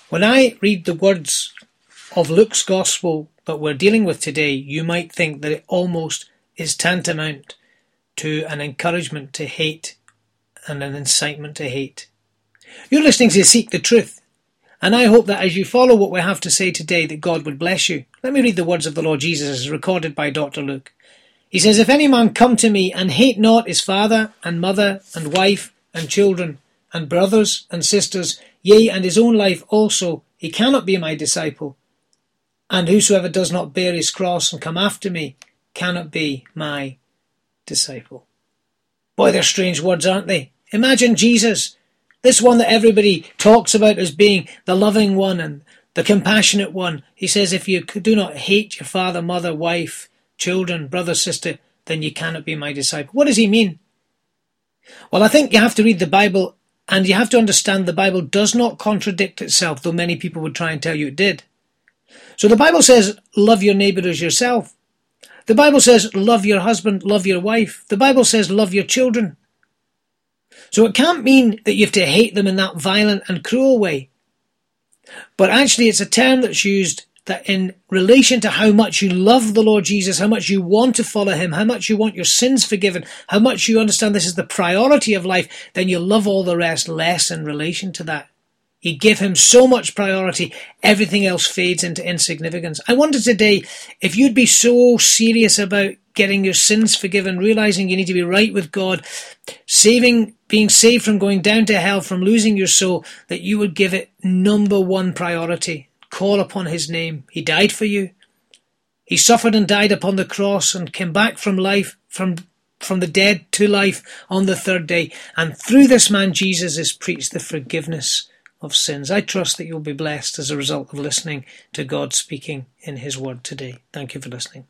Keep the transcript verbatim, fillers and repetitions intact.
When I read the words of Luke's Gospel that we're dealing with today, you might think that it almost is tantamount to an encouragement to hate and an incitement to hate. You're listening to Seek the Truth, and I hope that as you follow what we have to say today, that God would bless you. Let me read the words of the Lord Jesus as recorded by Doctor Luke. He says, "If any man come to me and hate not his father and mother and wife and children and brothers and sisters, yea, and his own life also, he cannot be my disciple. And whosoever does not bear his cross and come after me cannot be my disciple." Boy, they're strange words, aren't they? Imagine Jesus, this one that everybody talks about as being the loving one and the compassionate one. He says, if you do not hate your father, mother, wife, children, brother, sister, then you cannot be my disciple. What does he mean? Well, I think you have to read the Bible, and you have to understand the Bible does not contradict itself, though many people would try and tell you it did. So the Bible says, love your neighbour as yourself. The Bible says, love your husband, love your wife. The Bible says, love your children. So it can't mean that you have to hate them in that violent and cruel way. But actually it's a term that's used that in relation to how much you love the Lord Jesus, how much you want to follow him, how much you want your sins forgiven, how much you understand this is the priority of life, then you love all the rest less in relation to that. You give him so much priority, everything else fades into insignificance. I wonder today if you'd be so serious about getting your sins forgiven, realizing you need to be right with God, saving, being saved from going down to hell, from losing your soul, that you would give it number one priority. Call upon his name. He died for you. He suffered and died upon the cross and came back from life, from from the dead to life on the third day. And through this man Jesus is preached the forgiveness of sins. I trust that you'll be blessed as a result of listening to God speaking in his word today. Thank you for listening.